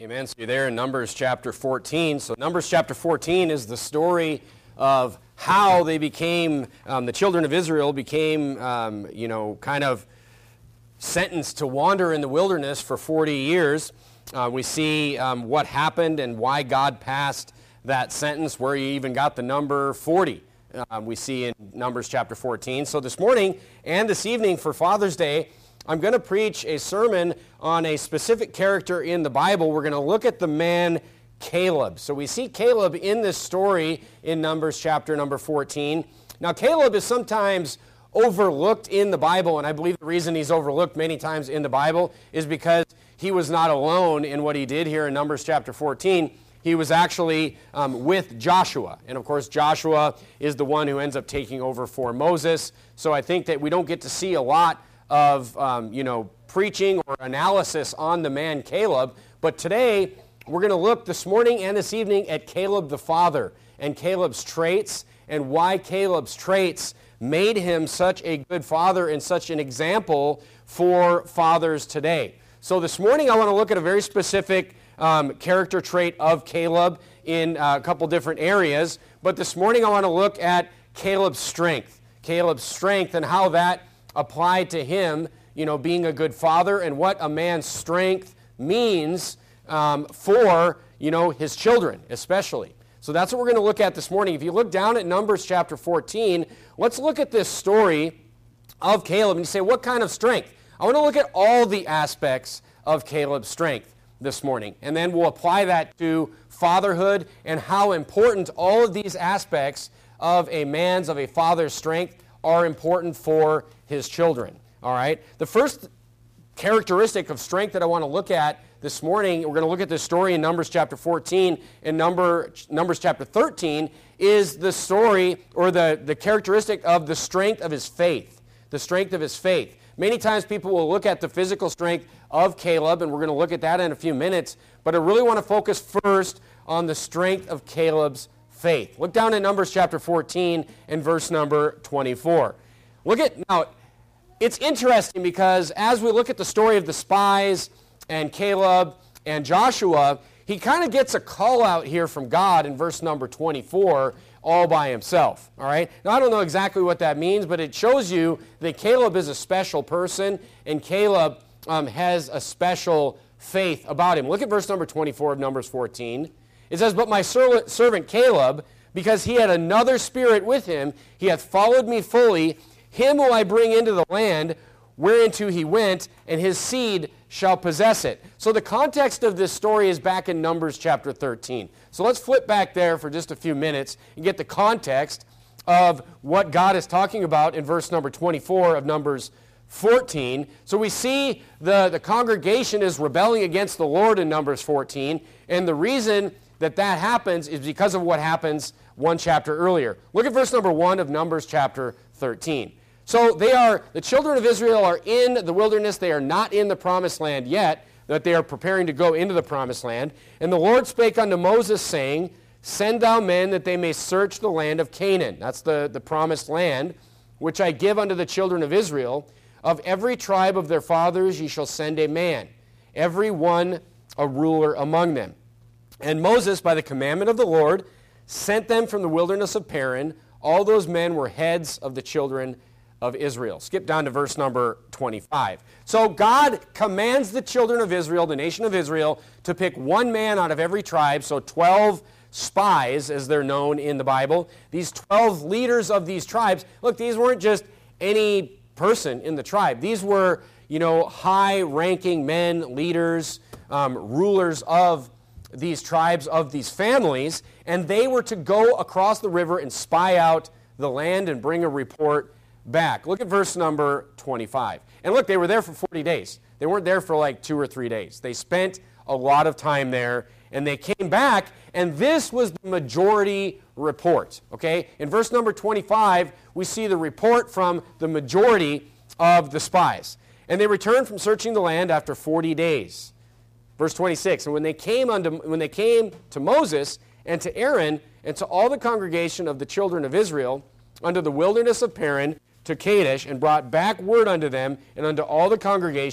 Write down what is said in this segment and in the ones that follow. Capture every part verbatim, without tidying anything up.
Amen. So you're there in Numbers chapter fourteen. So Numbers chapter fourteen is the story of how they became, um, the children of Israel became, um, you know, kind of sentenced to wander in the wilderness for forty years. Uh, we see um, what happened and why God passed that sentence, where he even got the number forty. Uh, we see in Numbers chapter fourteen. So this morning and this evening for Father's Day, I'm going to preach a sermon on a specific character in the Bible. We're going to look at the man Caleb. So we see Caleb in this story in Numbers chapter number fourteen. Now Caleb is sometimes overlooked in the Bible, and I believe the reason he's overlooked many times in the Bible is because he was not alone in what he did here in Numbers chapter fourteen. He was actually um, with Joshua. And of course, Joshua is the one who ends up taking over for Moses. So I think that we don't get to see a lot of, um, you know, preaching or analysis on the man Caleb. But today, we're going to look this morning and this evening at Caleb the father and Caleb's traits and why Caleb's traits made him such a good father and such an example for fathers today. So this morning, I want to look at a very specific um, character trait of Caleb in uh, a couple different areas. But this morning, I want to look at Caleb's strength. Caleb's strength and how that applied to him, you know, being a good father, and what a man's strength means um, for, you know, his children, especially. So that's what we're going to look at this morning. If you look down at Numbers chapter fourteen, let's look at this story of Caleb, and you say, what kind of strength? I want to look at all the aspects of Caleb's strength this morning, and then we'll apply that to fatherhood and how important all of these aspects of a man's, of a father's strength are important for his children. All right? The first characteristic of strength that I want to look at this morning, we're going to look at this story in Numbers chapter fourteen and number, Numbers chapter thirteen, is the story or the, the characteristic of the strength of his faith. The strength of his faith. Many times people will look at the physical strength of Caleb, and we're going to look at that in a few minutes, but I really want to focus first on the strength of Caleb's faith. Look down at Numbers chapter fourteen and verse number twenty-four. Look at, now, it's interesting because as we look at the story of the spies and Caleb and Joshua, he kind of gets a call out here from God in verse number twenty-four all by himself. All right? Now, I don't know exactly what that means, but it shows you that Caleb is a special person and Caleb um, has a special faith about him. Look at verse number twenty-four of Numbers fourteen. It says, "But my servant Caleb, because he had another spirit with him, he hath followed me fully. Him will I bring into the land whereinto he went, and his seed shall possess it." So the context of this story is back in Numbers chapter thirteen. So let's flip back there for just a few minutes and get the context of what God is talking about in verse number twenty-four of Numbers fourteen. So we see the, the congregation is rebelling against the Lord in Numbers fourteen, and the reason that that happens is because of what happens one chapter earlier. Look at verse number one of Numbers chapter thirteen. So they are, the children of Israel are in the wilderness. They are not in the promised land yet, that they are preparing to go into the promised land. And the Lord spake unto Moses, saying, "Send thou men that they may search the land of Canaan." That's the, the promised land, "which I give unto the children of Israel. Of every tribe of their fathers ye shall send a man, every one a ruler among them." And Moses, by the commandment of the Lord, sent them from the wilderness of Paran. All those men were heads of the children of Israel. Skip down to verse number twenty-five. So God commands the children of Israel, the nation of Israel, to pick one man out of every tribe, so twelve spies, as they're known in the Bible. These twelve leaders of these tribes, look, these weren't just any person in the tribe. These were, you know, high-ranking men, leaders, um, rulers of these tribes, of these families, and they were to go across the river and spy out the land and bring a report back. Look at verse number twenty-five. And look, they were there for forty days. They weren't there for like two or three days. They spent a lot of time there, and they came back, and this was the majority report. Okay? In verse number twenty-five, we see the report from the majority of the spies. "And they returned from searching the land after forty days. Verse twenty-six, "And when they came unto, when they came to Moses and to Aaron and to all the congregation of the children of Israel unto the wilderness of Paran to Kadesh, and brought back word unto them and unto all the congregation,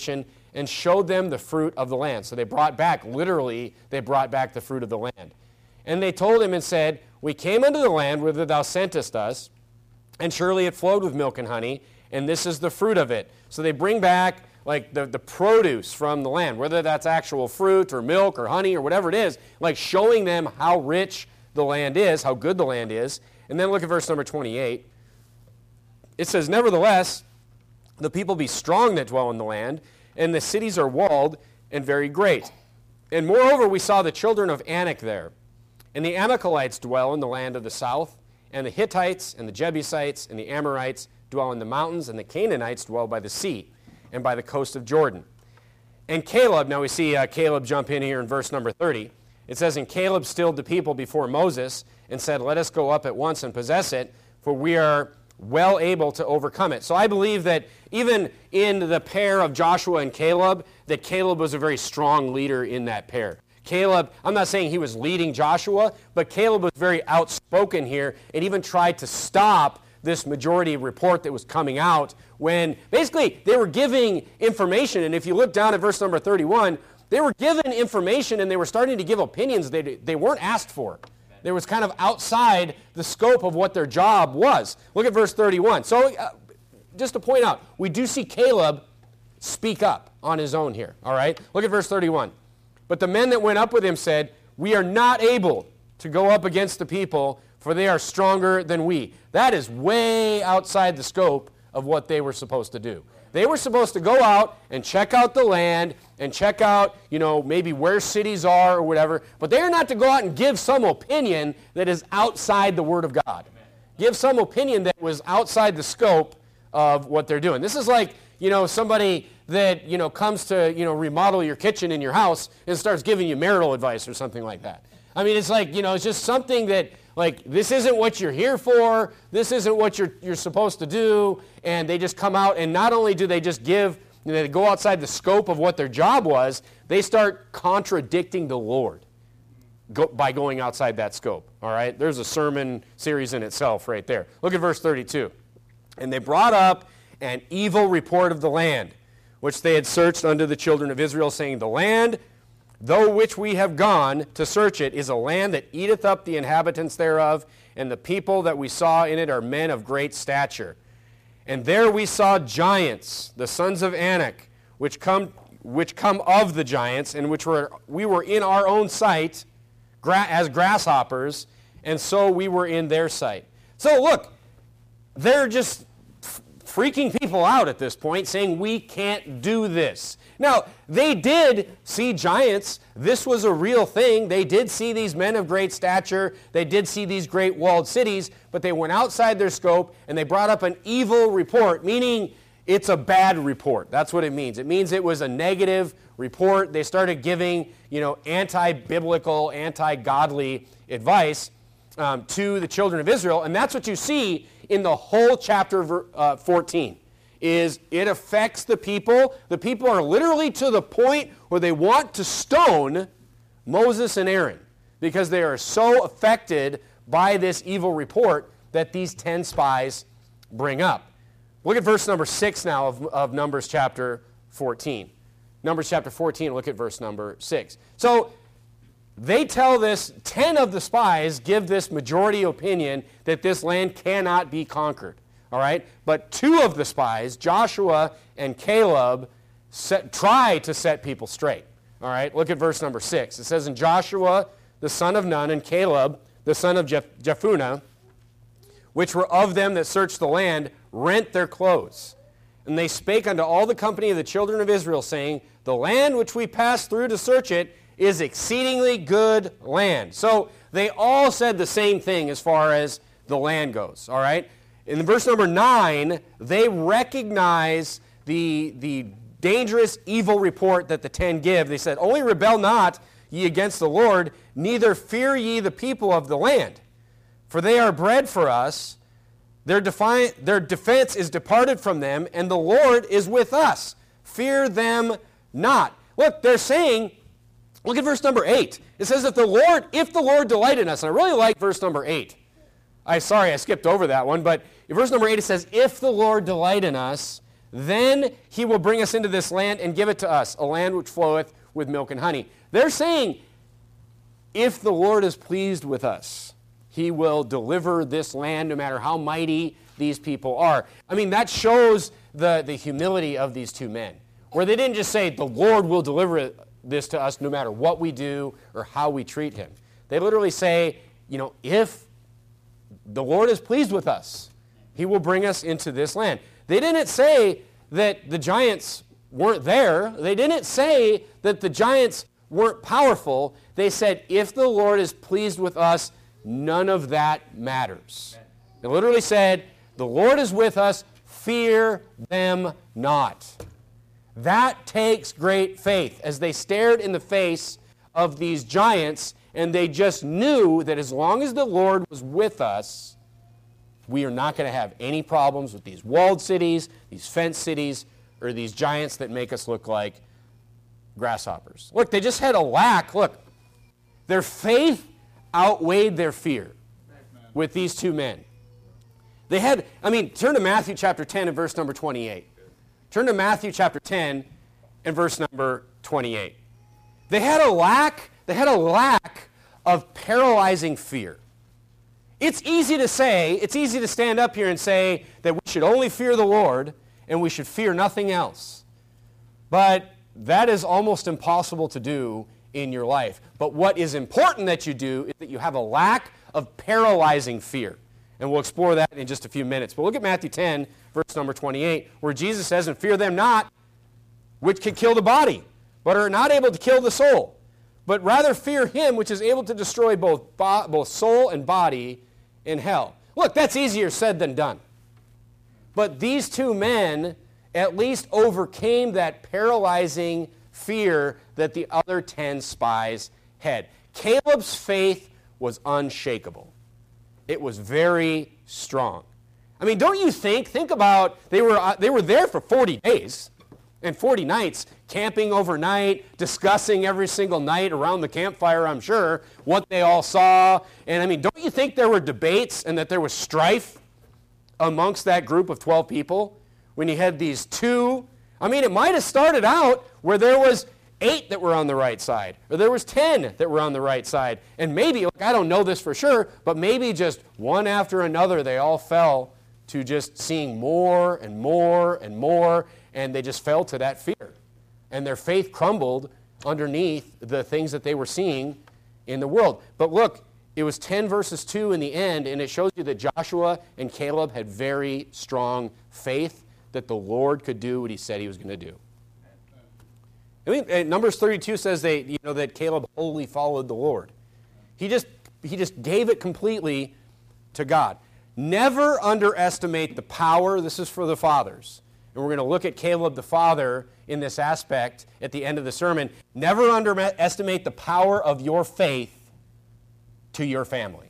and showed them the fruit of the land. So they brought back, literally, they brought back the fruit of the land. And they told him and said, we came unto the land whither thou sentest us, and surely it flowed with milk and honey, and this is the fruit of it. So they bring back like the, the produce from the land, whether that's actual fruit or milk or honey or whatever it is, like showing them how rich the land is, how good the land is. And then look at verse number twenty-eight. It says, nevertheless, the people be strong that dwell in the land, and the cities are walled and very great. And moreover, we saw the children of Anak there. And the Amalekites dwell in the land of the south, and the Hittites and the Jebusites and the Amorites dwell in the mountains, and the Canaanites dwell by the sea and by the coast of Jordan. And Caleb, now we see uh, Caleb jump in here in verse number thirty. It says, and Caleb stilled the people before Moses and said, let us go up at once and possess it, for we are well able to overcome it. So I believe that even in the pair of Joshua and Caleb, that Caleb was a very strong leader in that pair. Caleb, I'm not saying he was leading Joshua, but Caleb was very outspoken here and even tried to stop this majority report that was coming out when basically they were giving information. And if you look down at verse number thirty-one, they were given information and they were starting to give opinions they, they weren't asked for. They was kind of outside the scope of what their job was. Look at verse thirty-one. So uh, just to point out, we do see Caleb speak up on his own here. All right? Look at verse thirty-one. But the men that went up with him said, we are not able to go up against the people, for they are stronger than we. That is way outside the scope of what they were supposed to do. They were supposed to go out and check out the land and check out, you know, maybe where cities are or whatever, but they are not to go out and give some opinion that is outside the Word of God. Give some opinion that was outside the scope of what they're doing. This is like, you know, somebody that, you know, comes to, you know, remodel your kitchen in your house and starts giving you marital advice or something like that. I mean, it's like, you know, it's just something that, like, this isn't what you're here for, this isn't what you're you're supposed to do, and they just come out, and not only do they just give, you know, they go outside the scope of what their job was, they start contradicting the Lord go, by going outside that scope, all right? There's a sermon series in itself right there. Look at verse thirty-two. And they brought up an evil report of the land, which they had searched unto the children of Israel, saying, the land, though which we have gone to search it, is a land that eateth up the inhabitants thereof, and the people that we saw in it are men of great stature. And there we saw giants, the sons of Anak, which come which come of the giants, and which were we were in our own sight gra- as grasshoppers, and so we were in their sight. So look, they're just f- freaking people out at this point, saying we can't do this. Now, they did see giants. This was a real thing. They did see these men of great stature. They did see these great walled cities, but they went outside their scope, and they brought up an evil report, meaning it's a bad report. That's what it means. It means it was a negative report. They started giving, you know, anti-biblical, anti-godly advice um, to the children of Israel, and that's what you see in the whole chapter uh, fourteen. Is it affects the people. The people are literally to the point where they want to stone Moses and Aaron because they are so affected by this evil report that these ten spies bring up. Look at verse number six now of, of Numbers chapter fourteen. Numbers chapter fourteen, look at verse number six. So they tell this, ten of the spies give this majority opinion that this land cannot be conquered. All right, but two of the spies, Joshua and Caleb, set, try to set people straight. All right, look at verse number six. It says, and Joshua, the son of Nun, and Caleb, the son of Jeph- Jephunneh, which were of them that searched the land, rent their clothes. And they spake unto all the company of the children of Israel, saying, the land which we passed through to search it is exceedingly good land. So they all said the same thing as far as the land goes. All right. In verse number nine, they recognize the, the dangerous, evil report that the ten give. They said, only rebel not ye against the Lord, neither fear ye the people of the land. For they are bread for us, their, defi- their defense is departed from them, and the Lord is with us. Fear them not. Look, they're saying, look at verse number eight. It says that the Lord, if the Lord delight in us, and I really like verse number eight. I sorry I skipped over that one, but in verse number eight it says, if the Lord delight in us, then he will bring us into this land and give it to us, a land which floweth with milk and honey. They're saying, if the Lord is pleased with us, he will deliver this land no matter how mighty these people are. I mean, that shows the, the humility of these two men, where they didn't just say, the Lord will deliver this to us no matter what we do or how we treat him. They literally say, you know, if the Lord is pleased with us, he will bring us into this land. They didn't say that the giants weren't there. They didn't say that the giants weren't powerful. They said, if the Lord is pleased with us, none of that matters. They literally said, the Lord is with us, fear them not. That takes great faith, as they stared in the face of these giants, and they just knew that as long as the Lord was with us, we are not going to have any problems with these walled cities, these fenced cities, or these giants that make us look like grasshoppers. Look, they just had a lack. Look, their faith outweighed their fear with these two men. They had, I mean, turn to Matthew chapter ten and verse number twenty-eight. Turn to Matthew chapter ten and verse number twenty-eight. They had a lack, they had a lack of paralyzing fear. It's easy to say, it's easy to stand up here and say that we should only fear the Lord and we should fear nothing else. But that is almost impossible to do in your life. But what is important that you do is that you have a lack of paralyzing fear. And we'll explore that in just a few minutes. But look at Matthew ten, verse number twenty-eight, where Jesus says, and fear them not, which can kill the body, but are not able to kill the soul. But rather fear him which is able to destroy both, bo- both soul and body in hell. Look, that's easier said than done. But these two men at least overcame that paralyzing fear that the other ten spies had. Caleb's faith was unshakable. It was very strong. I mean, don't you think, think about, they were, uh, they were there for forty days and forty nights, camping overnight, discussing every single night around the campfire, I'm sure, what they all saw. And I mean, don't you think there were debates and that there was strife amongst that group of twelve people when you had these two? I mean, it might have started out where there was eight that were on the right side, or there was ten that were on the right side. And maybe, like, I don't know this for sure, but maybe just one after another, they all fell to just seeing more and more and more, and they just fell to that fear. And their faith crumbled underneath the things that they were seeing in the world. But look, it was ten verses two in the end, and it shows you that Joshua and Caleb had very strong faith that the Lord could do what he said he was going to do. I mean, Numbers thirty-two says they, you know, that Caleb wholly followed the Lord. He just, he just gave it completely to God. Never underestimate the power. This is for the fathers. And we're going to look at Caleb the father in this aspect at the end of the sermon. Never underestimate the power of your faith to your family.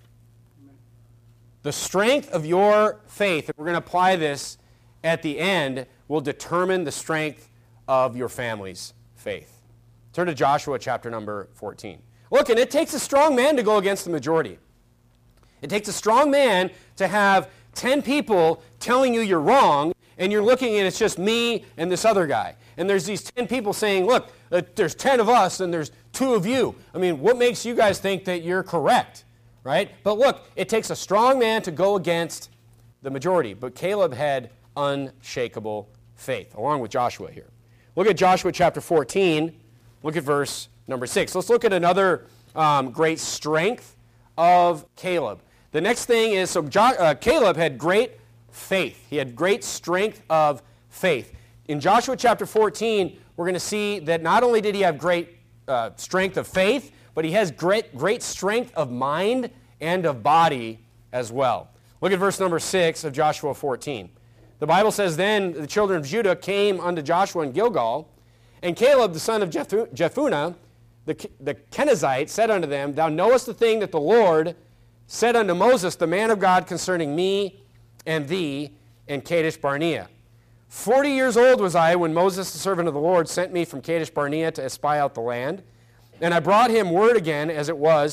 The strength of your faith, and we're going to apply this at the end, will determine the strength of your family's faith. Turn to Joshua chapter number fourteen. Look, and it takes a strong man to go against the majority. It takes a strong man to have ten people telling you you're wrong, and you're looking and it's just me and this other guy. And there's these ten people saying, look, uh, there's ten of us and there's two of you. I mean, what makes you guys think that you're correct, right? But look, it takes a strong man to go against the majority. But Caleb had unshakable faith, along with Joshua here. Look at Joshua chapter fourteen. Look at verse number six. Let's look at another um, great strength of Caleb. The next thing is, so jo- uh, Caleb had great faith. He had great strength of faith. In Joshua chapter fourteen, we're going to see that not only did he have great uh, strength of faith, but he has great, great strength of mind and of body as well. Look at verse number six of Joshua fourteen. The Bible says, then the children of Judah came unto Joshua in Gilgal, and Caleb the son of Jephunneh, the, the Kenizzite, said unto them, thou knowest the thing that the Lord said unto Moses, the man of God, concerning me and thee in Kadesh Barnea. Forty years old was I when Moses, the servant of the Lord, sent me from Kadesh Barnea to espy out the land. And I brought him word again as it was,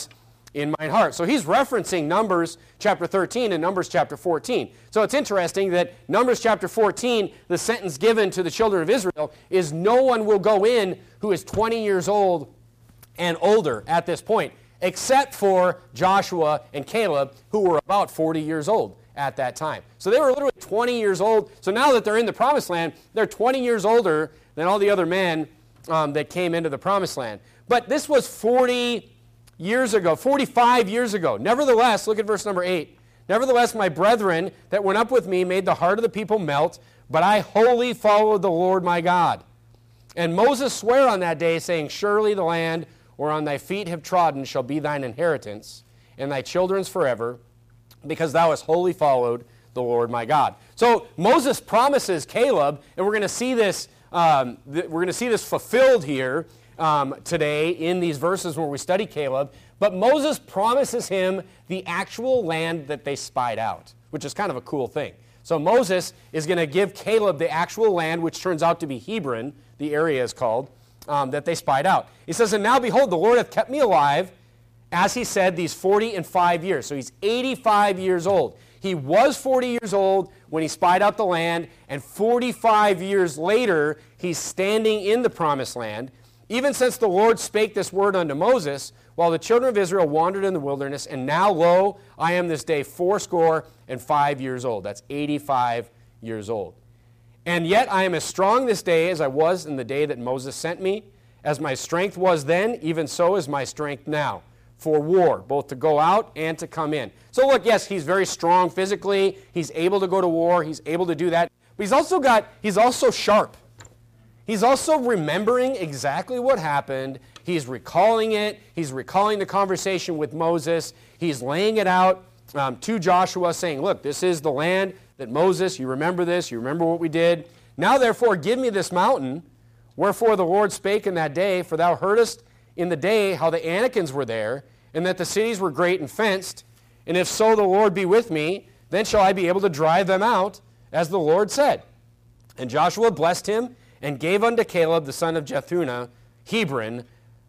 in mine heart. So he's referencing Numbers chapter thirteen and Numbers chapter fourteen. So it's interesting that Numbers chapter fourteen, the sentence given to the children of Israel is no one will go in who is twenty years old and older at this point, except for Joshua and Caleb, who were about forty years old at that time. So they were literally twenty years old. So now that they're in the promised land, they're twenty years older than all the other men um, that came into the promised land. But this was forty years ago, forty-five years ago. Nevertheless, look at verse number eight. Nevertheless, my brethren that went up with me made the heart of the people melt, but I wholly followed the Lord my God. And Moses sware on that day, saying, surely the land whereon thy feet have trodden shall be thine inheritance, and thy children's forever, because thou hast wholly followed the Lord my God. So Moses promises Caleb, and we're going to see this. Um, th- we're going to see this fulfilled here um, today in these verses where we study Caleb. But Moses promises him the actual land that they spied out, which is kind of a cool thing. So Moses is going to give Caleb the actual land, which turns out to be Hebron, the area is called, um, that they spied out. He says, and now behold, the Lord hath kept me alive, as he said, these forty and five years. So he's eighty-five years old. He was forty years old when he spied out the land, and forty-five years later, he's standing in the promised land, even since the Lord spake this word unto Moses, while the children of Israel wandered in the wilderness, and now, lo, I am this day fourscore and five years old. That's eighty-five years old. And yet I am as strong this day as I was in the day that Moses sent me. As my strength was then, even so is my strength now, for war, both to go out and to come in. So look, yes, he's very strong physically. He's able to go to war. He's able to do that. But he's also got, he's also sharp. He's also remembering exactly what happened. He's recalling it. He's recalling the conversation with Moses. He's laying it out um, to Joshua, saying, look, this is the land that Moses, you remember this, you remember what we did. Now, therefore, give me this mountain. Wherefore the Lord spake in that day, for thou heardest in the day how the Anakims were there, and that the cities were great and fenced. And if so the Lord be with me, then shall I be able to drive them out, as the Lord said. And Joshua blessed him, and gave unto Caleb the son of Jephunneh Hebron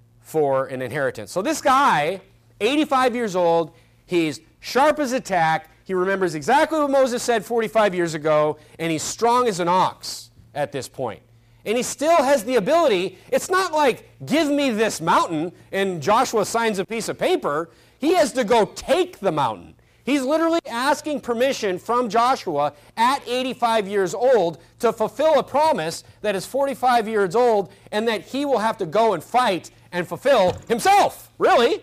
for an inheritance. So this guy, eighty-five years old, he's sharp as a tack, he remembers exactly what Moses said forty-five years ago, and he's strong as an ox at this point. And he still has the ability. It's not like, give me this mountain, and Joshua signs a piece of paper. He has to go take the mountain. He's literally asking permission from Joshua at eighty-five years old to fulfill a promise that is forty-five years old, and that he will have to go and fight and fulfill himself. Really?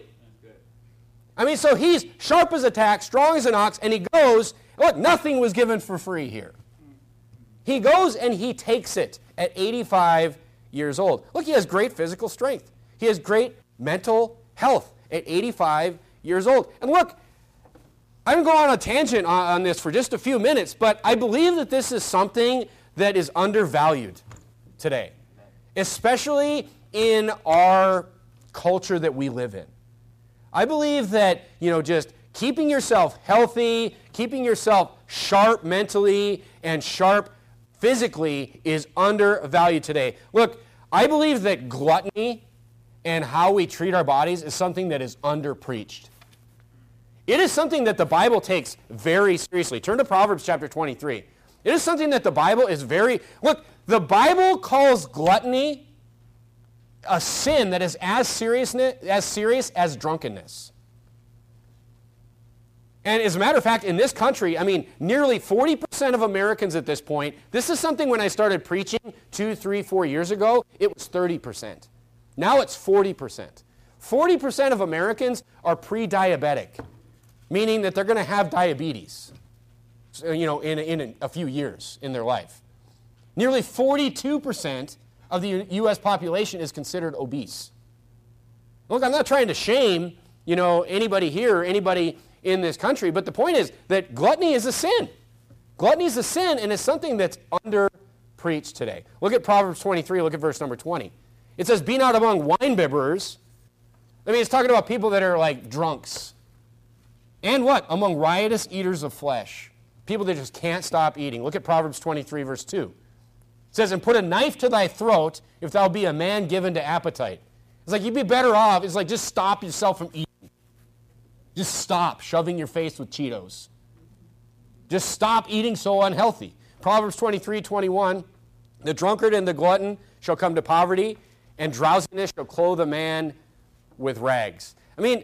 I mean, so he's sharp as a tack, strong as an ox, and he goes. Look, nothing was given for free here. He goes and he takes it at eighty-five years old. Look, he has great physical strength. He has great mental health at eighty-five years old. And look, I'm going on a tangent on, on this for just a few minutes, but I believe that this is something that is undervalued today, especially in our culture that we live in. I believe that, you know, just keeping yourself healthy, keeping yourself sharp mentally and sharp physically is undervalued today. Look, I believe that gluttony and how we treat our bodies is something that is underpreached. It is something that the Bible takes very seriously. Turn to Proverbs chapter twenty-three. It is something that the Bible is very... Look, the Bible calls gluttony a sin that is as serious as serious as drunkenness. And as a matter of fact, in this country, I mean, nearly forty percent of Americans at this point, this is something when I started preaching two, three, four years ago, it was thirty percent. Now it's forty percent. forty percent of Americans are pre-diabetic, meaning that they're going to have diabetes, you know, in, in a few years in their life. Nearly forty-two percent of the U S population is considered obese. Look, I'm not trying to shame, you know, anybody here or anybody in this country, but the point is that gluttony is a sin. Gluttony is a sin, and it's something that's under-preached today. Look at Proverbs twenty-three, look at verse number twenty. It says, be not among wine-bibbers. I mean, it's talking about people that are like drunks. And what? Among riotous eaters of flesh. People that just can't stop eating. Look at Proverbs twenty-three, verse two. It says, and put a knife to thy throat if thou be a man given to appetite. It's like you'd be better off. It's like just stop yourself from eating. Just stop shoving your face with Cheetos. Just stop eating so unhealthy. Proverbs twenty-three twenty-one, the drunkard and the glutton shall come to poverty, and drowsiness shall clothe a man with rags. I mean,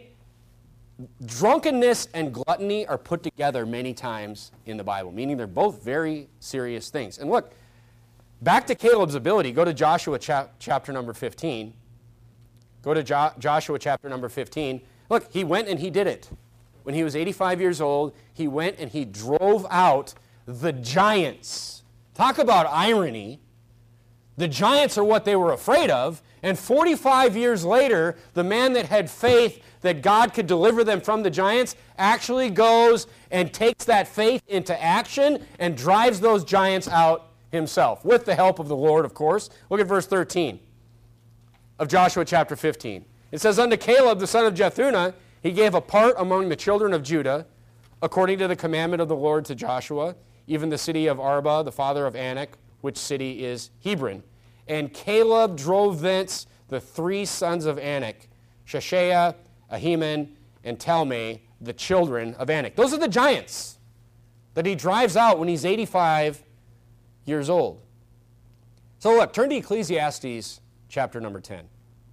drunkenness and gluttony are put together many times in the Bible, meaning they're both very serious things. And look, back to Caleb's ability, go to Joshua chap- chapter number fifteen. Go to jo- Joshua chapter number fifteen. Look, he went and he did it. When he was eighty-five years old, he went and he drove out the giants. Talk about irony. The giants are what they were afraid of, and forty-five years later, the man that had faith that God could deliver them from the giants actually goes and takes that faith into action and drives those giants out himself, with the help of the Lord, of course. Look at verse thirteen of Joshua chapter fifteen. It says, unto Caleb, the son of Jephunneh, he gave a part among the children of Judah, according to the commandment of the Lord to Joshua, even the city of Arba, the father of Anak, which city is Hebron. And Caleb drove thence the three sons of Anak, Sheshaiah, Ahiman, and Talmai, the children of Anak. Those are the giants that he drives out when he's eighty-five years old. So look, turn to Ecclesiastes chapter number ten.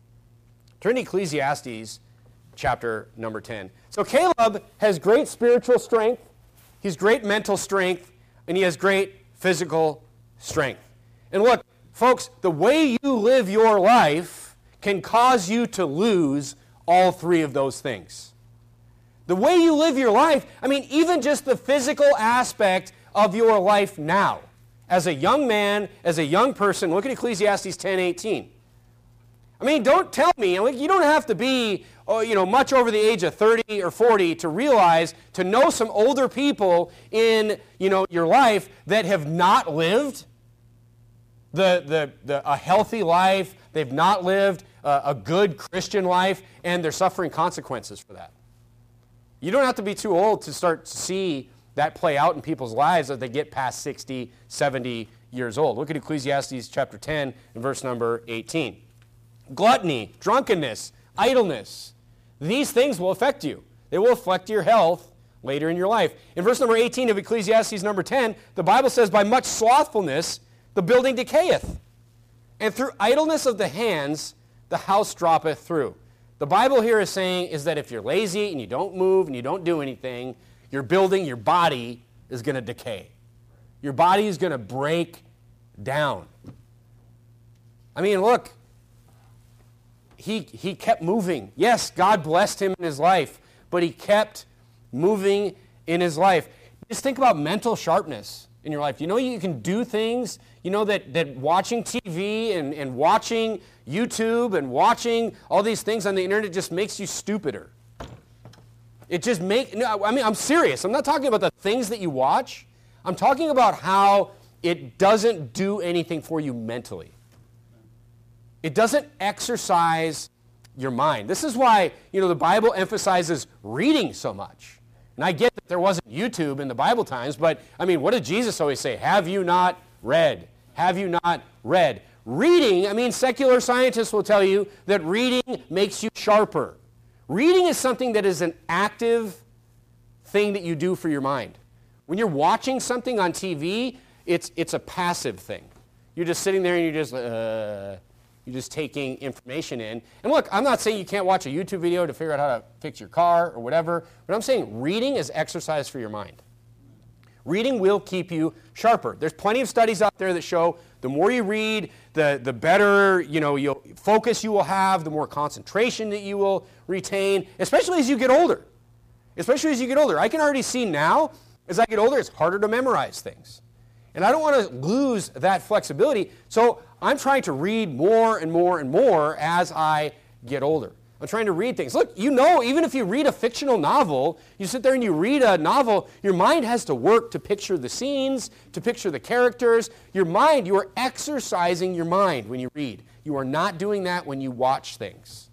Turn to Ecclesiastes chapter number ten. So Caleb has great spiritual strength, he's great mental strength, and he has great physical strength. And look, folks, the way you live your life can cause you to lose all three of those things. The way you live your life, I mean, even just the physical aspect of your life now. As a young man, as a young person, look at Ecclesiastes ten eighteen. I mean, don't tell me, you don't have to be oh, you know, much over the age of thirty or forty to realize, to know some older people in you know, your life that have not lived the, the, the, a healthy life, they've not lived a, a good Christian life, and they're suffering consequences for that. You don't have to be too old to start to see that play out in people's lives as they get past sixty, seventy years old. Look at Ecclesiastes chapter ten and verse number eighteen. Gluttony, drunkenness, idleness. These things will affect you. They will affect your health later in your life. In verse number eighteen of Ecclesiastes number ten, the Bible says, by much slothfulness the building decayeth, and through idleness of the hands the house droppeth through. The Bible here is saying is that if you're lazy and you don't move and you don't do anything, your building, your body is going to decay. Your body is going to break down. I mean, look, he, he kept moving. Yes, God blessed him in his life, but he kept moving in his life. Just think about mental sharpness in your life. You know you can do things, you know that, that watching T V and, and watching YouTube and watching all these things on the internet just makes you stupider. It just make, no, I mean, I'm serious. I'm not talking about the things that you watch. I'm talking about how it doesn't do anything for you mentally. It doesn't exercise your mind. This is why, you know, the Bible emphasizes reading so much. And I get that there wasn't YouTube in the Bible times, but, I mean, what did Jesus always say? Have you not read? Have you not read? Reading, I mean, secular scientists will tell you that reading makes you sharper. Reading is something that is an active thing that you do for your mind. When you're watching something on T V, it's, it's a passive thing. You're just sitting there and you're just, uh, you're just taking information in. And look, I'm not saying you can't watch a YouTube video to figure out how to fix your car or whatever, but I'm saying reading is exercise for your mind. Reading will keep you sharper. There's plenty of studies out there that show the more you read, the, the better you know, you'll, focus you will have, the more concentration that you will retain, especially as you get older. Especially as you get older. I can already see now, as I get older, it's harder to memorize things. And I don't want to lose that flexibility, so I'm trying to read more and more and more as I get older. I'm trying to read things. Look, you know, even if you read a fictional novel, you sit there and you read a novel, your mind has to work to picture the scenes, to picture the characters. Your mind, you are exercising your mind when you read. You are not doing that when you watch things.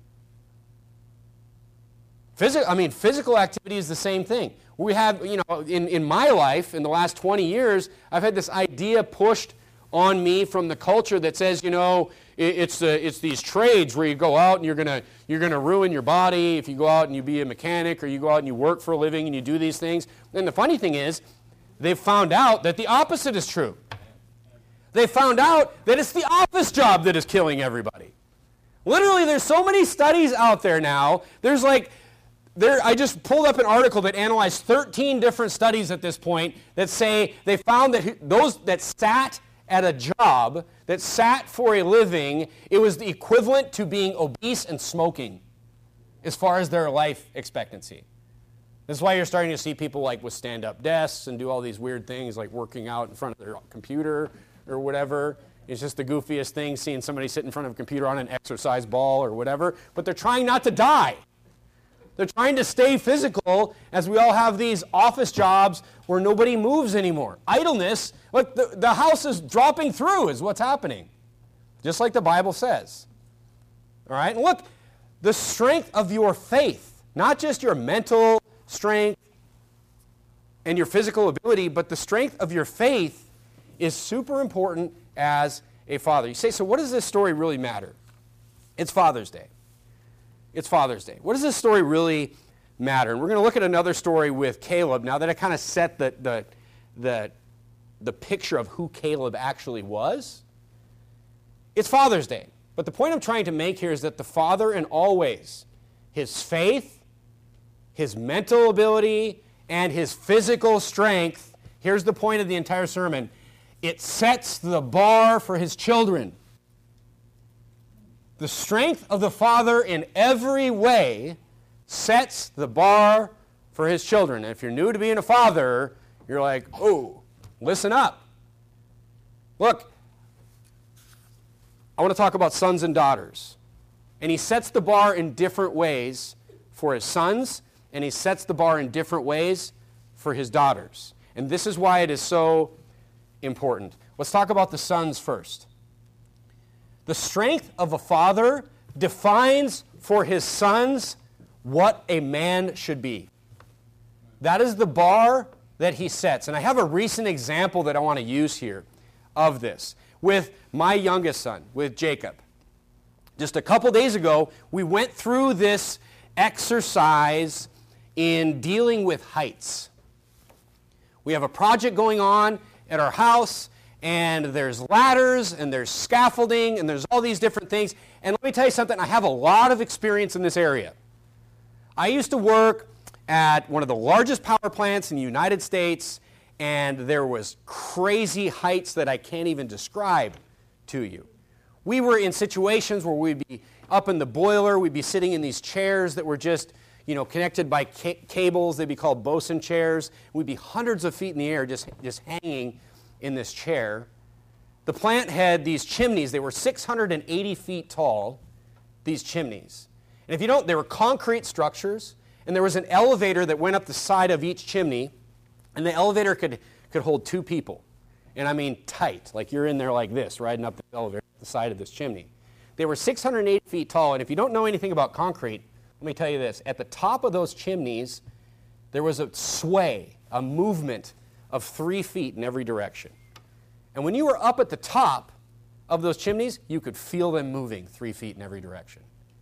Physical, I mean, physical activity is the same thing. We have, you know, in, in my life, in the last twenty years, I've had this idea pushed on me from the culture that says, you know, It's, uh, it's these trades where you go out and you're going to you're gonna ruin your body if you go out and you be a mechanic, or you go out and you work for a living and you do these things. And the funny thing is, they've found out that the opposite is true. They found out that it's the office job that is killing everybody. Literally, there's so many studies out there now. There's like, there. I just pulled up an article that analyzed thirteen different studies at this point that say they found that those that sat at a job, that sat for a living, it was the equivalent to being obese and smoking as far as their life expectancy. This is why you're starting to see people like with stand-up desks and do all these weird things like working out in front of their computer or whatever. It's just the goofiest thing, seeing somebody sit in front of a computer on an exercise ball or whatever. But they're trying not to die. They're trying to stay physical, as we all have these office jobs where nobody moves anymore. Idleness, like the, the house is dropping through is what's happening. Just like the Bible says. All right? And look, the strength of your faith, not just your mental strength and your physical ability, but the strength of your faith is super important as a father. You say, so what does this story really matter? It's Father's Day. It's Father's Day. What does this story really matter? And we're going to look at another story with Caleb now that I kind of set the, the, the, the picture of who Caleb actually was. It's Father's Day. But the point I'm trying to make here is that the father in all ways, his faith, his mental ability, and his physical strength, here's the point of the entire sermon, it sets the bar for his children. The strength of the father in every way sets the bar for his children. And if you're new to being a father, you're like, oh, listen up. Look, I want to talk about sons and daughters. And he sets the bar in different ways for his sons, and he sets the bar in different ways for his daughters. And this is why it is so important. Let's talk about the sons first. The strength of a father defines for his sons what a man should be. That is the bar that he sets. And I have a recent example that I want to use here of this with my youngest son, with Jacob. Just a couple days ago, we went through this exercise in dealing with heights. We have a project going on at our house, and there's ladders, and there's scaffolding, and there's all these different things. And let me tell you something, I have a lot of experience in this area. I used to work at one of the largest power plants in the United States, and there was crazy heights that I can't even describe to you. We were in situations where we'd be up in the boiler, we'd be sitting in these chairs that were just, you know, connected by ca- cables. They'd be called bosun chairs. We'd be hundreds of feet in the air just, just hanging in this chair. The plant had these chimneys. They were six hundred eighty feet tall, these chimneys. And if you don't, they were concrete structures, and there was an elevator that went up the side of each chimney, and the elevator could, could hold two people. And I mean tight, like you're in there like this, riding up the elevator at the side of this chimney. They were six hundred eighty feet tall, and if you don't know anything about concrete, let me tell you this. At the top of those chimneys, there was a sway, a movement of three feet in every direction. And when you were up at the top of those chimneys, you could feel them moving three feet in every direction.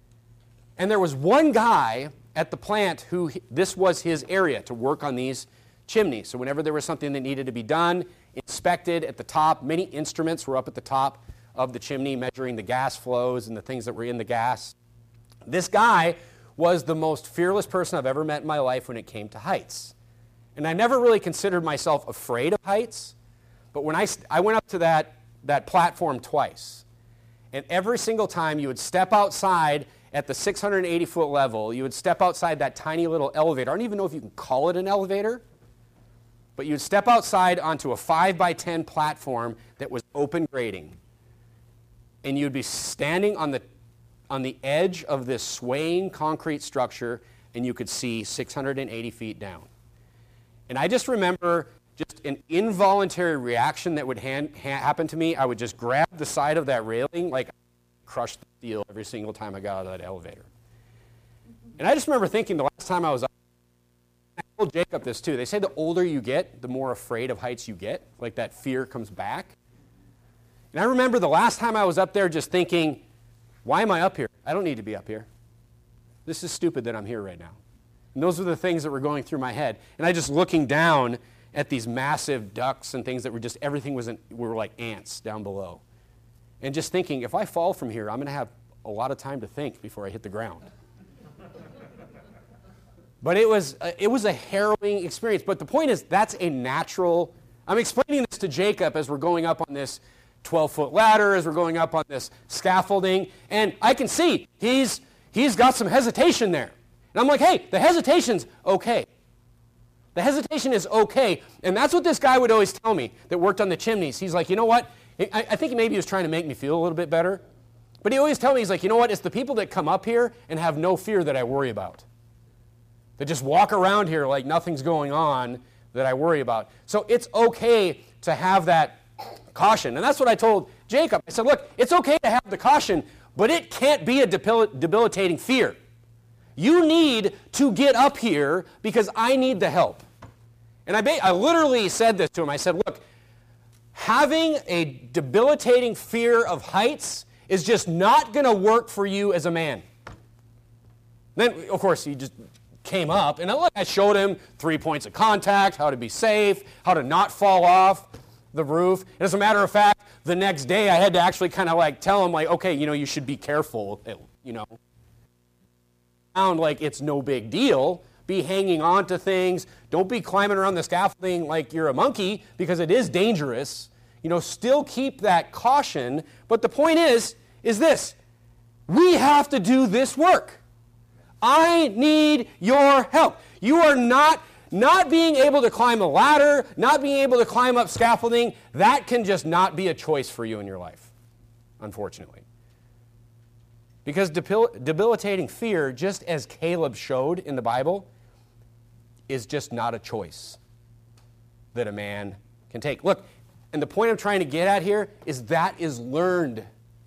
And there was one guy at the plant who, this was his area to work on these chimneys. So whenever there was something that needed to be done, inspected at the top, many instruments were up at the top of the chimney measuring the gas flows and the things that were in the gas. This guy was the most fearless person I've ever met in my life when it came to heights. And I never really considered myself afraid of heights, but when I, I went up to that, that platform twice, and every single time you would step outside at the six hundred eighty foot level, you would step outside that tiny little elevator. I don't even know if you can call it an elevator, but you'd step outside onto a five by ten platform that was open grading, and you'd be standing on the, on the edge of this swaying concrete structure, and you could see six hundred eighty feet down. And I just remember just an involuntary reaction that would hand, ha- happen to me. I would just grab the side of that railing, like crush the steel every single time I got out of that elevator. And I just remember thinking the last time I was up, I told Jacob this too. They say the older you get, the more afraid of heights you get, like that fear comes back. And I remember the last time I was up there just thinking, why am I up here? I don't need to be up here. This is stupid that I'm here right now. And those were the things that were going through my head. And I just looking down at these massive ducks and things that were just, everything was in, were like ants down below. And just thinking, if I fall from here, I'm going to have a lot of time to think before I hit the ground. But it was, a, it was a harrowing experience. But the point is, that's a natural, I'm explaining this to Jacob as we're going up on this twelve-foot ladder, as we're going up on this scaffolding, and I can see he's, he's got some hesitation there. And I'm like, hey, the hesitation's okay. The hesitation is okay. And that's what this guy would always tell me that worked on the chimneys. He's like, you know what? I, I think maybe he was trying to make me feel a little bit better. But he always tell me, he's like, you know what? It's the people that come up here and have no fear that I worry about. That just walk around here like nothing's going on that I worry about. So it's okay to have that caution. And that's what I told Jacob. I said, look, it's okay to have the caution, but it can't be a debil- debilitating fear. You need to get up here because I need the help. And I, ba- I literally said this to him. I said, look, having a debilitating fear of heights is just not going to work for you as a man. Then, of course, he just came up, and I, look, I showed him three points of contact, how to be safe, how to not fall off the roof. And as a matter of fact, the next day I had to actually kind of like tell him, like, okay, you know, you should be careful, you know. Sound like it's no big deal. Be hanging on to things. Don't be climbing around the scaffolding like you're a monkey, because it is dangerous. You know, still keep that caution. But the point is, is this. We have to do this work. I need your help. You are not, not being able to climb a ladder, not being able to climb up scaffolding, that can just not be a choice for you in your life, unfortunately. Because debil- debilitating fear, just as Caleb showed in the Bible, is just not a choice that a man can take. Look, and the point I'm trying to get at here is that is learned.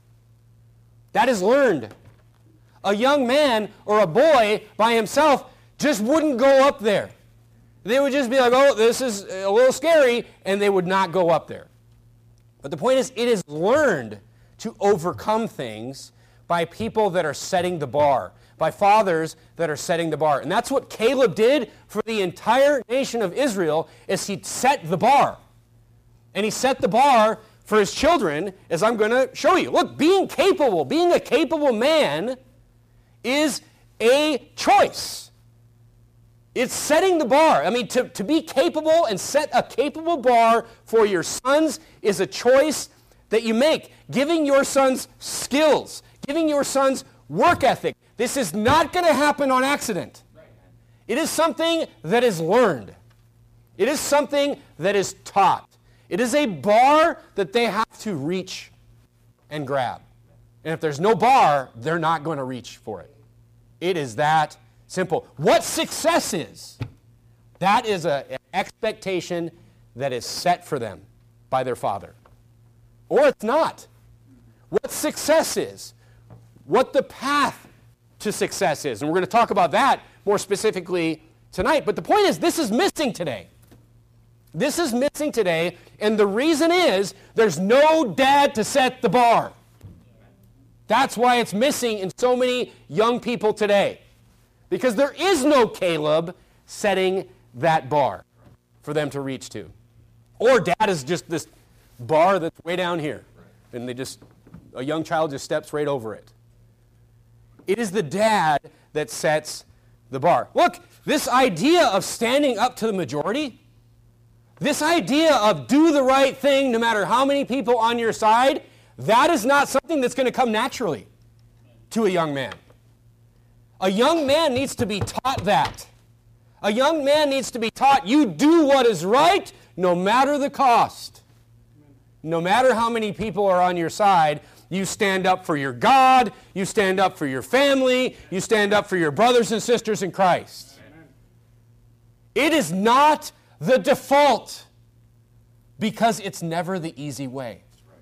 That is learned. A young man or a boy by himself just wouldn't go up there. They would just be like, oh, this is a little scary, and they would not go up there. But the point is, it is learned to overcome things by people that are setting the bar, by fathers that are setting the bar. And that's what Caleb did for the entire nation of Israel, is he set the bar. And he set the bar for his children, as I'm going to show you. Look, being capable, being a capable man is a choice. It's setting the bar. I mean, to, to be capable and set a capable bar for your sons is a choice that you make. Giving your sons skills, giving your sons work ethic. This is not going to happen on accident. It is something that is learned. It is something that is taught. It is a bar that they have to reach and grab. And if there's no bar, they're not going to reach for it. It is that simple. What success is, that is a, an expectation that is set for them by their father. Or it's not. What success is, what the path to success is. And we're going to talk about that more specifically tonight. But the point is, this is missing today. This is missing today, and the reason is there's no dad to set the bar. That's why it's missing in so many young people today. Because there is no Caleb setting that bar for them to reach to. Or dad is just this bar that's way down here, and they just, a young child just steps right over it. It is the dad that sets the bar. Look, this idea of standing up to the majority, this idea of do the right thing no matter how many people on your side, that is not something that's going to come naturally to a young man. A young man needs to be taught that. A young man needs to be taught you do what is right no matter the cost. No matter how many people are on your side, you stand up for your God, you stand up for your family, you stand up for your brothers and sisters in Christ. It is not the default because it's never the easy way.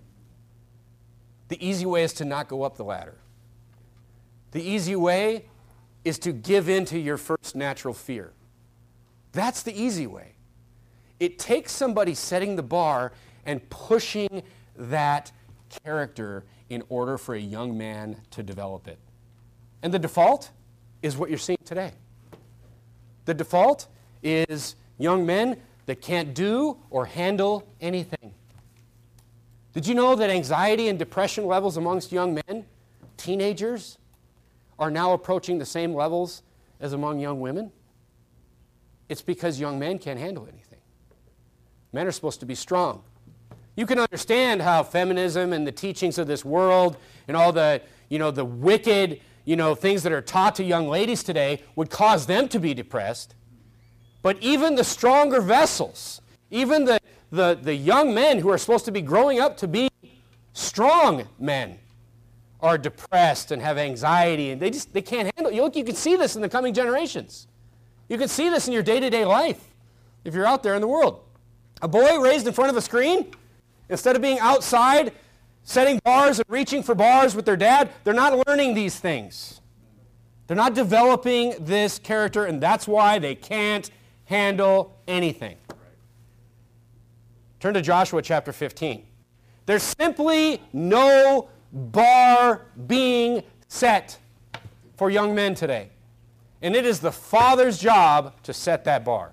The easy way is to not go up the ladder. The easy way is to give in to your first natural fear. That's the easy way. It takes somebody setting the bar and pushing that character in order for a young man to develop it. And the default is what you're seeing today. The default is young men that can't do or handle anything. Did you know that anxiety and depression levels amongst young men, teenagers, are now approaching the same levels as among young women? It's because young men can't handle anything. Men are supposed to be strong. You can understand how feminism and the teachings of this world and all the, you know, the wicked, you know, things that are taught to young ladies today would cause them to be depressed. But even the stronger vessels, even the, the, the young men who are supposed to be growing up to be strong men, are depressed and have anxiety, and they just they can't handle it. You look, you can see this in the coming generations. You can see this in your day-to-day life if you're out there in the world. A boy raised in front of a screen, instead of being outside, setting bars and reaching for bars with their dad, they're not learning these things. They're not developing this character, and that's why they can't handle anything. Turn to Joshua chapter fifteen. There's simply no bar being set for young men today. And it is the father's job to set that bar.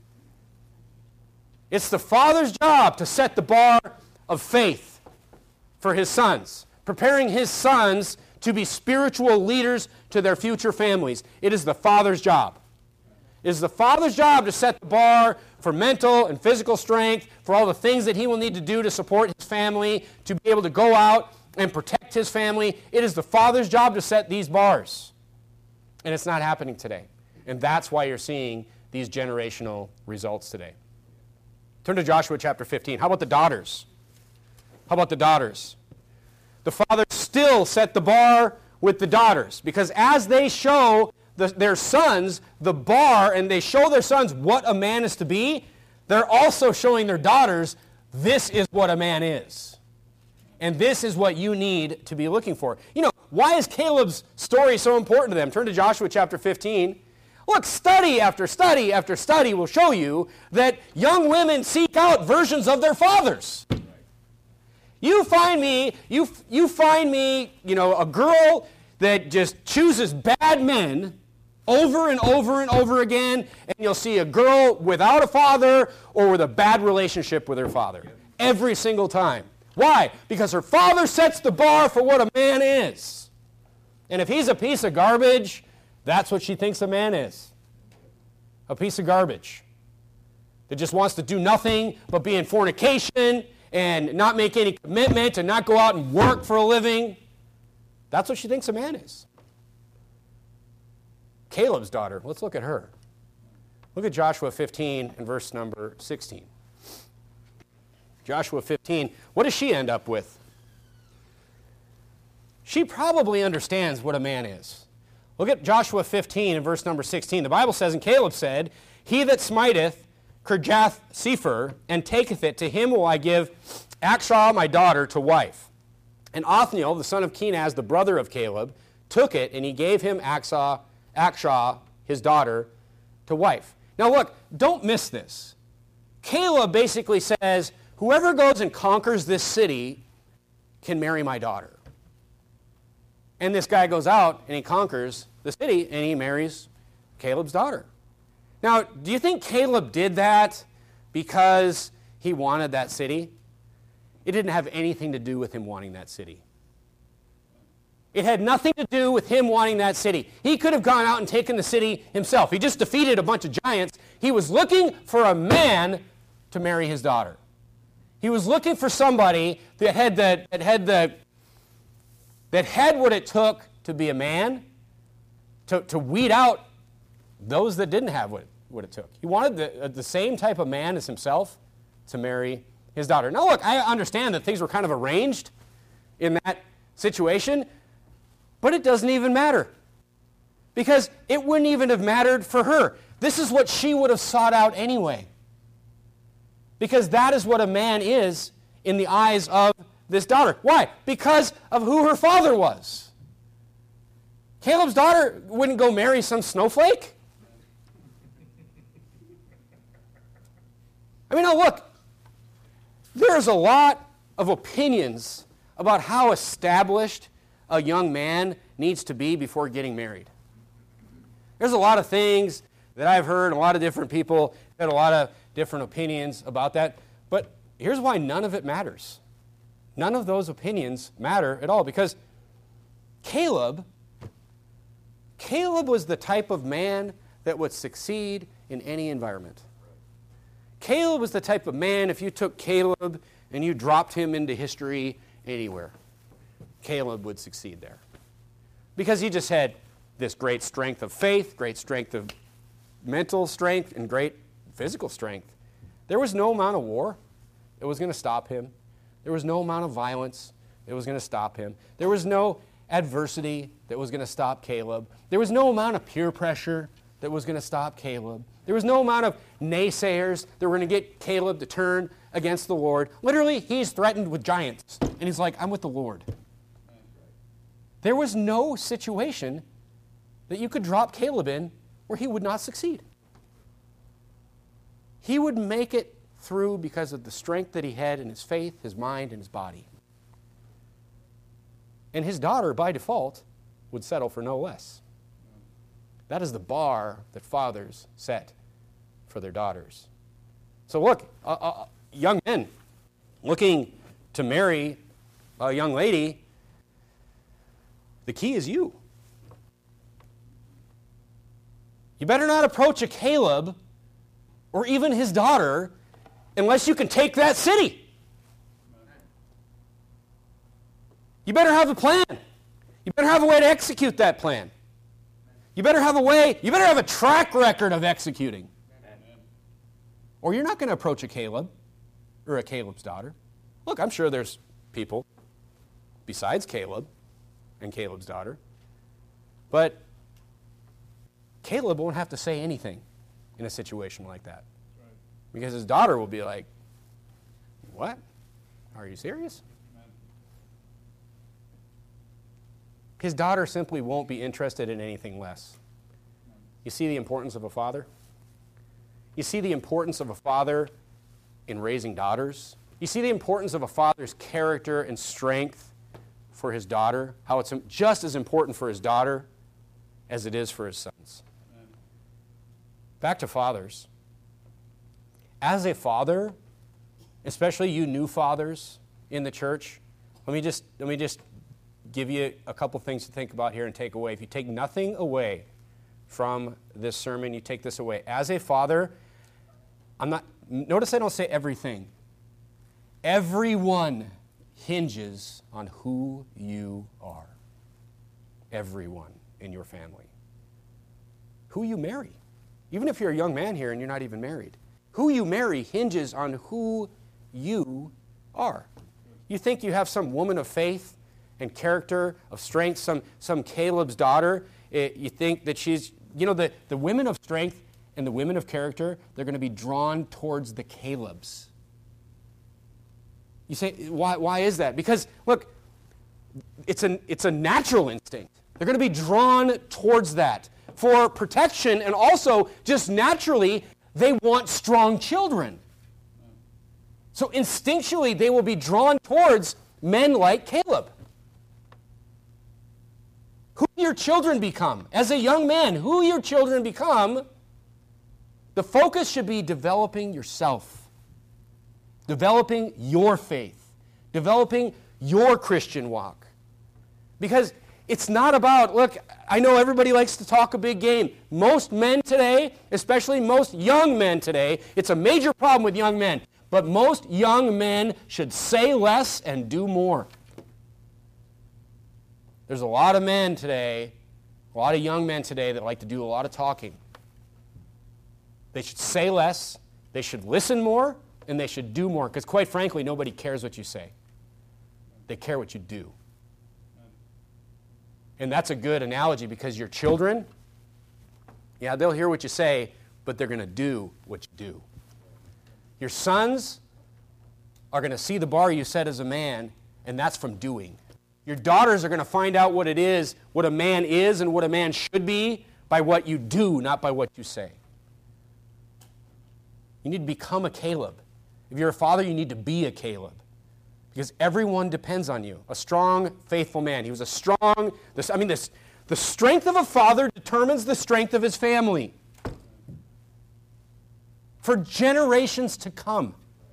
It's the father's job to set the bar of faith for his sons, preparing his sons to be spiritual leaders to their future families. It is the father's job. It is the father's job to set the bar for mental and physical strength, for all the things that he will need to do to support his family, to be able to go out and protect his family. It is the father's job to set these bars. And it's not happening today. And that's why you're seeing these generational results today. Turn to Joshua chapter fifteen. How about the daughters? How about the daughters? The fathers still set the bar with the daughters, because as they show the, their sons the bar, and they show their sons what a man is to be, they're also showing their daughters, this is what a man is. And this is what you need to be looking for. You know, why is Caleb's story so important to them? Turn to Joshua chapter fifteen. Look, study after study after study will show you that young women seek out versions of their fathers. You find me, you, you find me, you know, a girl that just chooses bad men over and over and over again, and you'll see a girl without a father or with a bad relationship with her father. Every single time. Why? Because her father sets the bar for what a man is. And if he's a piece of garbage, that's what she thinks a man is. A piece of garbage that just wants to do nothing but be in fornication and not make any commitment and not go out and work for a living. That's what she thinks a man is. Caleb's daughter, let's look at her. Look at Joshua fifteen and verse number sixteen. Joshua fifteen, what does she end up with? She probably understands what a man is. Look at Joshua fifteen and verse number sixteen. The Bible says, and Caleb said, he that smiteth Kirjath Sepher and taketh it, to him will I give Achsah my daughter to wife. And Othniel, the son of Kenaz, the brother of Caleb, took it, and he gave him Achsah, Achsah, his daughter, to wife. Now look, don't miss this. Caleb basically says, whoever goes and conquers this city can marry my daughter. And this guy goes out and he conquers the city and he marries Caleb's daughter. Now, do you think Caleb did that because he wanted that city? It didn't have anything to do with him wanting that city. It had nothing to do with him wanting that city. He could have gone out and taken the city himself. He just defeated a bunch of giants. He was looking for a man to marry his daughter. He was looking for somebody that had the, that had the, that had what it took to be a man, to, to weed out those that didn't have what, what it took. He wanted the, the same type of man as himself to marry his daughter. Now look, I understand that things were kind of arranged in that situation, but it doesn't even matter, because it wouldn't even have mattered for her. This is what she would have sought out anyway, because that is what a man is in the eyes of this daughter. Why? Because of who her father was. Caleb's daughter wouldn't go marry some snowflake. I mean, now look, there's a lot of opinions about how established a young man needs to be before getting married. There's a lot of things that I've heard, a lot of different people had a lot of different opinions about that, but here's why none of it matters. None of those opinions matter at all, because Caleb, Caleb was the type of man that would succeed in any environment. Caleb was the type of man, if you took Caleb and you dropped him into history anywhere, Caleb would succeed there. Because he just had this great strength of faith, great strength of mental strength, and great physical strength. There was no amount of war that was going to stop him. There was no amount of violence that was going to stop him. There was no adversity that was going to stop Caleb. There was no amount of peer pressure that was going to stop Caleb. There was no amount of naysayers that were going to get Caleb to turn against the Lord. Literally, he's threatened with giants, and he's like, I'm with the Lord. There was no situation that you could drop Caleb in where he would not succeed. He would make it through because of the strength that he had in his faith, his mind, and his body. And his daughter, by default, would settle for no less. That is the bar that fathers set for their daughters. So look, uh, uh, young men looking to marry a young lady, the key is you. You better not approach a Caleb or even his daughter unless you can take that city. You better have a plan. You better have a way to execute that plan. You better have a way, you better have a track record of executing. Or you're not going to approach a Caleb or a Caleb's daughter. Look, I'm sure there's people besides Caleb and Caleb's daughter, but Caleb won't have to say anything in a situation like that. Because his daughter will be like, what? Are you serious? His daughter simply won't be interested in anything less. You see the importance of a father? You see the importance of a father in raising daughters? You see the importance of a father's character and strength for his daughter, how it's just as important for his daughter as it is for his sons. Back to fathers. As a father, especially you new fathers in the church, let me just let me just give you a couple things to think about here and take away. If you take nothing away from this sermon, you take this away. As a father, I'm not, notice I don't say everything. Everyone hinges on who you are. Everyone in your family. Who you marry. Even if you're a young man here and you're not even married. Who you marry hinges on who you are. You think you have some woman of faith and character, of strength, some, some Caleb's daughter. It, you think that she's, you know, the, the women of strength and the women of character, they're going to be drawn towards the Calebs. You say, why, why is that? Because, look, it's, an, it's a natural instinct. They're going to be drawn towards that for protection, and also just naturally, they want strong children. So instinctually, they will be drawn towards men like Caleb. Who your children become, as a young man, who your children become, the focus should be developing yourself, developing your faith, developing your Christian walk. Because it's not about, look, I know everybody likes to talk a big game. Most men today, especially most young men today, it's a major problem with young men, but most young men should say less and do more. There's a lot of men today, a lot of young men today that like to do a lot of talking. They should say less, they should listen more, and they should do more, because quite frankly, nobody cares what you say. They care what you do. And that's a good analogy, because your children, yeah, they'll hear what you say, but they're going to do what you do. Your sons are going to see the bar you set as a man, and that's from doing. Your daughters are going to find out what it is, what a man is and what a man should be by what you do, not by what you say. You need to become a Caleb. If you're a father, you need to be a Caleb. because everyone depends on you. A strong, faithful man. He was a strong, this, I mean, this, the strength of a father determines the strength of his family for generations to come.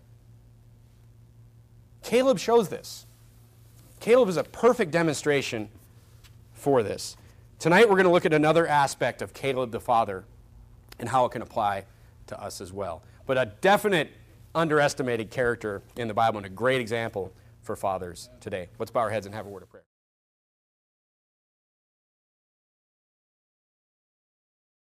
Caleb shows this. Caleb is a perfect demonstration for this. Tonight we're going to look at another aspect of Caleb the father and how it can apply to us as well. But a definite underestimated character in the Bible and a great example for fathers today. Let's bow our heads and have a word of prayer.